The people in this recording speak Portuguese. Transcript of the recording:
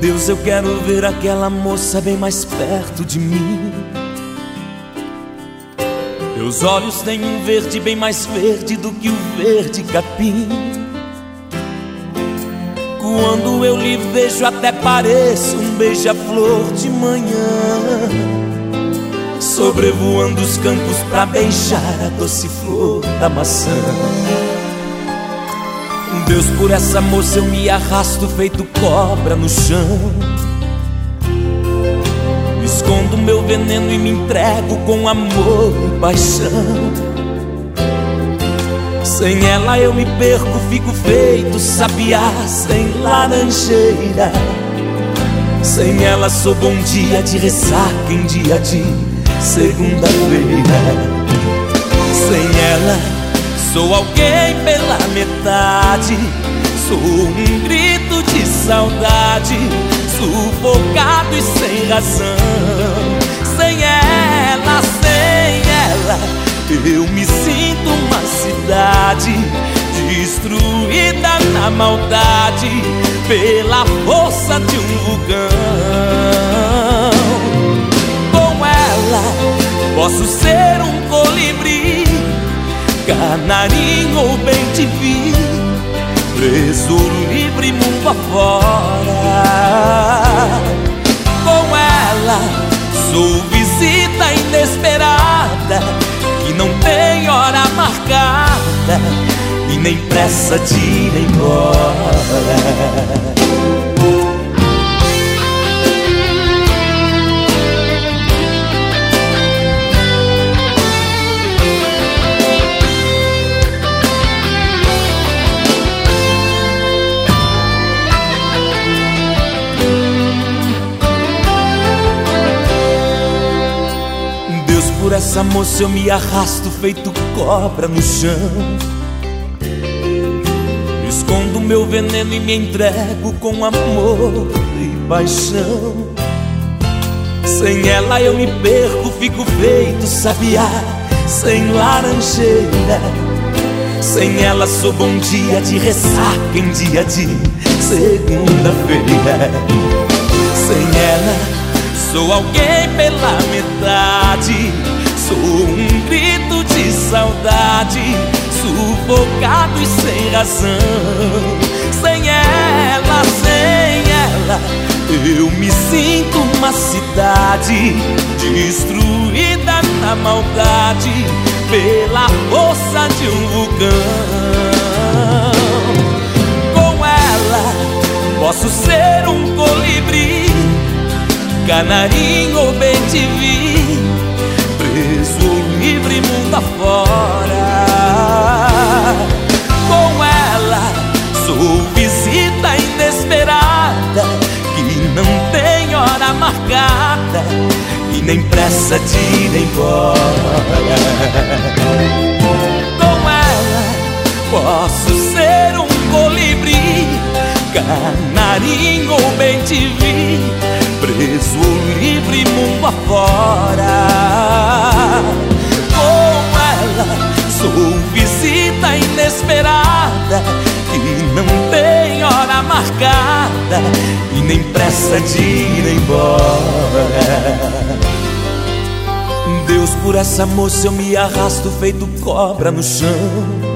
Deus, eu quero ver aquela moça bem mais perto de mim. Meus olhos têm um verde bem mais verde do que o verde capim. Quando eu lhe vejo até pareço um beija-flor de manhã, sobrevoando os campos pra beijar a doce flor da maçã. Deus, por essa moça eu me arrasto feito cobra no chão. Escondo meu veneno e me entrego com amor e paixão. Sem ela eu me perco, fico feito sabiá sem laranjeira. Sem ela sou bom dia de ressaca em dia de segunda-feira. Sem ela sou alguém pela metade, sou um grito de saudade, sufocado e sem razão. Sem ela eu me sinto uma cidade destruída na maldade pela força de um vulcão. Com ela posso ser um colibri, canarinho ou bem-te-vi, preso livre mundo afora. Com ela sou visita inesperada, que não tem hora marcada e nem pressa de ir embora. Por essa moça eu me arrasto feito cobra no chão. Escondo meu veneno e me entrego com amor e paixão. Sem ela eu me perco, fico feito sabiá sem laranjeira. Sem ela sou bom dia de ressaca em dia de segunda-feira. Sem ela sou alguém pela metade, sou um grito de saudade, sufocado e sem razão. Sem ela eu me sinto uma cidade destruída na maldade pela força de um vulcão. Com ela posso ser um colibri, canarinho ou bem-te-vi, preso livre mundo afora. Com ela sou visita inesperada, que não tem hora marcada e nem pressa de ir embora. Com ela posso ser um colibri, canarinho ou bem-te-vi, preso livre mundo afora. Com ela sou visita inesperada, que não tem hora marcada e nem pressa de ir embora. Deus, por essa moça eu me arrasto feito cobra no chão.